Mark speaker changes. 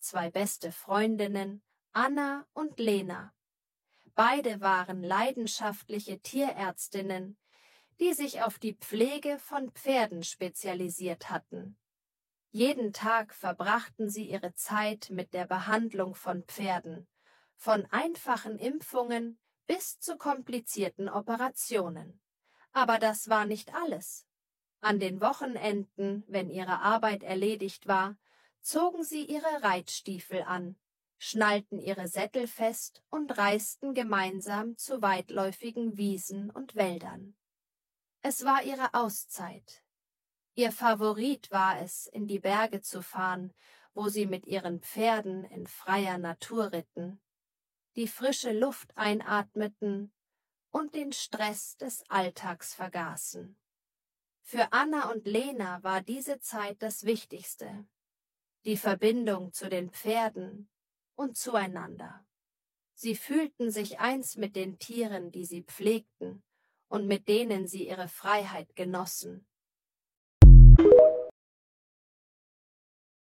Speaker 1: 2 beste Freundinnen, Anna und Lena. Beide waren leidenschaftliche Tierärztinnen, die sich auf die Pflege von Pferden spezialisiert hatten. Jeden Tag verbrachten sie ihre Zeit mit der Behandlung von Pferden, von einfachen Impfungen bis zu komplizierten Operationen. Aber das war nicht alles. An den Wochenenden, wenn ihre Arbeit erledigt war, zogen sie ihre Reitstiefel an, schnallten ihre Sättel fest und reisten gemeinsam zu weitläufigen Wiesen und Wäldern. Es war ihre Auszeit. Ihr Favorit war es, in die Berge zu fahren, wo sie mit ihren Pferden in freier Natur ritten, die frische Luft einatmeten und den Stress des Alltags vergaßen. Für Anna und Lena war diese Zeit das Wichtigste, die Verbindung zu den Pferden und zueinander. Sie fühlten sich eins mit den Tieren, die sie pflegten und mit denen sie ihre Freiheit genossen.